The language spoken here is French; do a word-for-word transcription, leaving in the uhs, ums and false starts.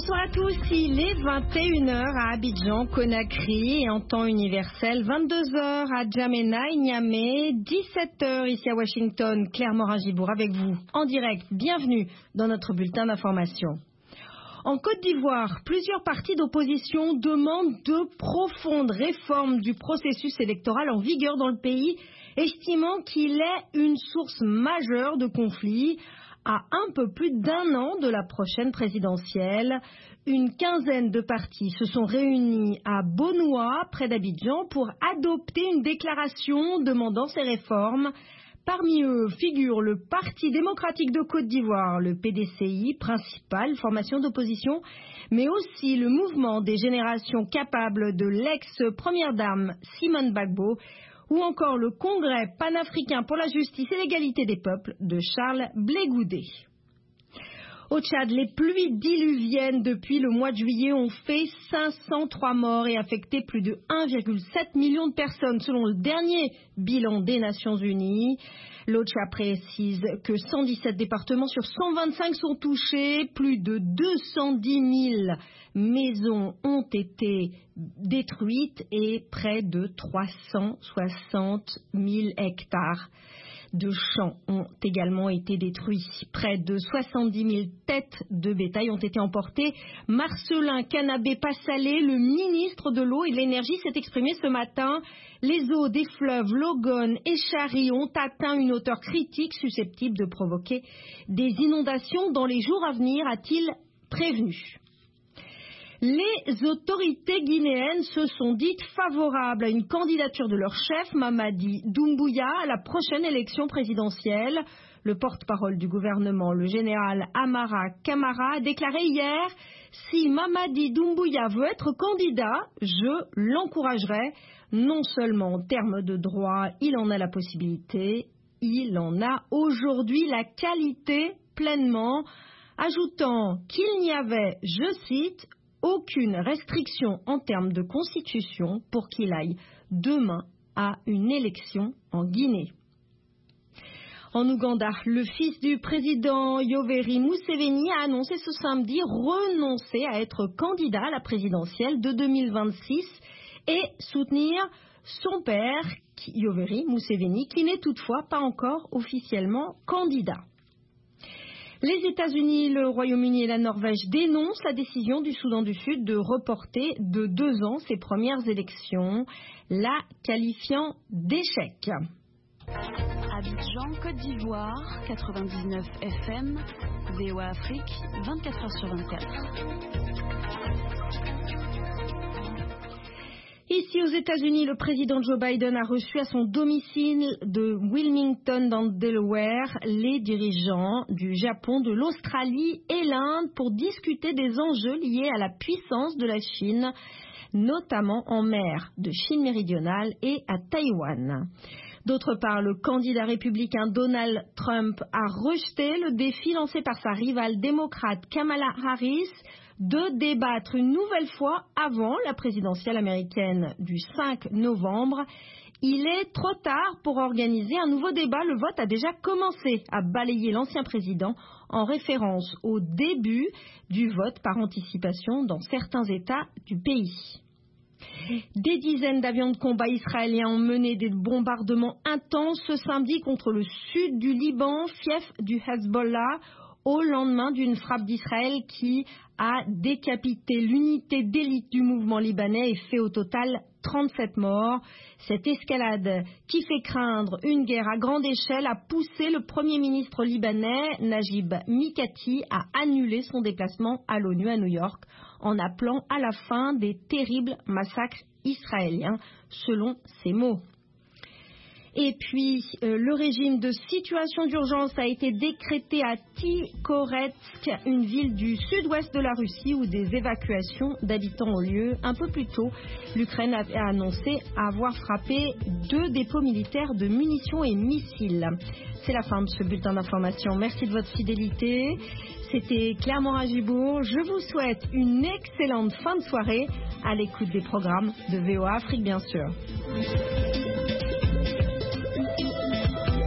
Bonsoir à tous, il est vingt et une heures à Abidjan, Conakry et en temps universel, vingt-deux heures à Djamena et Niamey, dix-sept heures ici à Washington, Claire Morin-Gibour avec vous en direct. Bienvenue dans notre bulletin d'information. En Côte d'Ivoire, plusieurs partis d'opposition demandent de profondes réformes du processus électoral en vigueur dans le pays, estimant qu'il est une source majeure de conflits. À un peu plus d'un an de la prochaine présidentielle, une quinzaine de partis se sont réunis à Bonoua, près d'Abidjan, pour adopter une déclaration demandant ces réformes. Parmi eux figure le Parti démocratique de Côte d'Ivoire, le P D C I, principale formation d'opposition, mais aussi le mouvement des générations capables de l'ex-première dame Simone Gbagbo, ou encore le Congrès panafricain pour la justice et l'égalité des peuples de Charles Blé Goudé. Au Tchad, les pluies diluviennes depuis le mois de juillet ont fait cinq cent trois morts et affecté plus de un virgule sept million de personnes selon le dernier bilan des Nations Unies. L'O C H A précise que cent dix-sept départements sur cent vingt-cinq sont touchés, plus de deux cent dix mille maisons ont été détruites et près de trois cent soixante mille hectares de champs ont également été détruits. Près de soixante-dix mille têtes de bétail ont été emportées. Marcelin Canabé-Passalé, le ministre de l'eau et de l'énergie, s'est exprimé ce matin. Les eaux des fleuves Logone et Chari ont atteint une hauteur critique susceptible de provoquer des inondations dans les jours à venir, a-t-il prévenu. Les autorités guinéennes se sont dites favorables à une candidature de leur chef, Mamadi Doumbouya, à la prochaine élection présidentielle. Le porte-parole du gouvernement, le général Amara Camara, a déclaré hier « Si Mamadi Doumbouya veut être candidat, je l'encouragerai. Non seulement en termes de droit, il en a la possibilité, il en a aujourd'hui la qualité pleinement », ajoutant qu'il n'y avait, je cite, aucune restriction en termes de constitution pour qu'il aille demain à une élection en Guinée. En Ouganda, le fils du président Yoweri Museveni a annoncé ce samedi renoncer à être candidat à la présidentielle de deux mille vingt-six et soutenir son père, Yoweri Museveni, qui n'est toutefois pas encore officiellement candidat. Les États-Unis, le Royaume-Uni et la Norvège dénoncent la décision du Soudan du Sud de reporter de deux ans ses premières élections, la qualifiant d'échec. Abidjan, Côte d'Ivoire, quatre-vingt-dix-neuf F M, V O A Afrique, vingt-quatre heures sur vingt-quatre. Ici aux États-Unis, le président Joe Biden a reçu à son domicile de Wilmington dans le Delaware les dirigeants du Japon, de l'Australie et l'Inde pour discuter des enjeux liés à la puissance de la Chine, notamment en mer de Chine méridionale et à Taïwan. D'autre part, le candidat républicain Donald Trump a rejeté le défi lancé par sa rivale démocrate Kamala Harris de débattre une nouvelle fois avant la présidentielle américaine du cinq novembre. Il est trop tard pour organiser un nouveau débat. Le vote a déjà commencé à balayer l'ancien président en référence au début du vote par anticipation dans certains États du pays. Des dizaines d'avions de combat israéliens ont mené des bombardements intenses ce samedi contre le sud du Liban, fief du Hezbollah, au lendemain d'une frappe d'Israël qui a décapité l'unité d'élite du mouvement libanais et fait au total trente-sept morts. Cette escalade qui fait craindre une guerre à grande échelle a poussé le Premier ministre libanais, Najib Mikati, à annuler son déplacement à l'ONU à New York en appelant à la fin des terribles massacres israéliens, selon ses mots. Et puis, euh, le régime de situation d'urgence a été décrété à Tikhoretsk, une ville du sud-ouest de la Russie, où des évacuations d'habitants ont lieu. Un peu plus tôt, l'Ukraine a annoncé avoir frappé deux dépôts militaires de munitions et missiles. C'est la fin de ce bulletin d'information. Merci de votre fidélité. C'était Claire Morin-Gibour. Je vous souhaite une excellente fin de soirée à l'écoute des programmes de V O A Afrique, bien sûr.